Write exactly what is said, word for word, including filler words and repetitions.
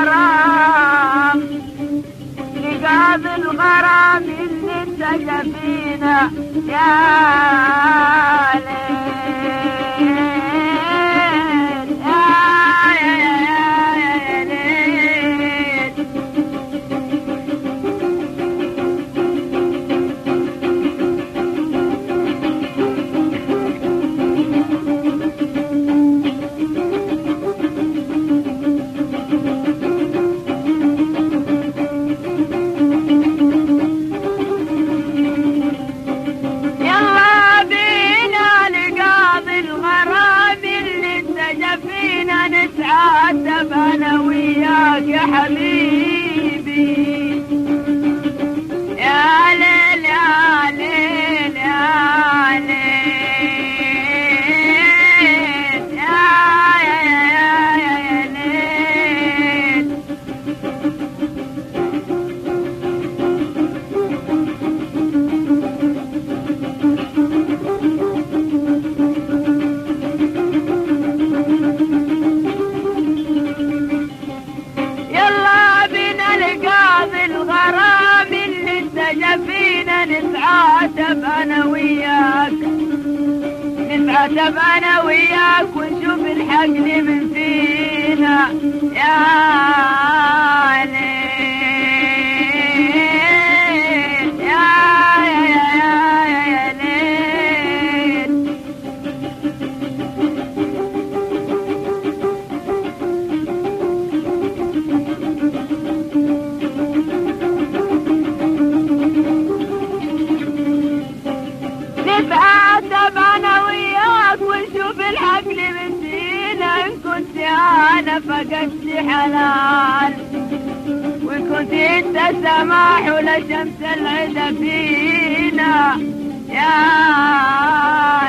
الغرام لقاضي الغرام اللي انتجى فينا يا ليل يا ليل. نتعاتب انا وياك يا حبيبي يا ليل يا ليل يا ليل يا يا يا ليل. الغرام اللي انتجى فينا نتعاتب انا وياك نتعاتب انا وياك ونشوف الحقل من فينا يا ليل يا يا يا ليل. نتعاتب انا وياك ونشوف الحقل من فينا ان كنت انا فقدت حلال وان كنت انت سماح ولا شمس العدا فينا يا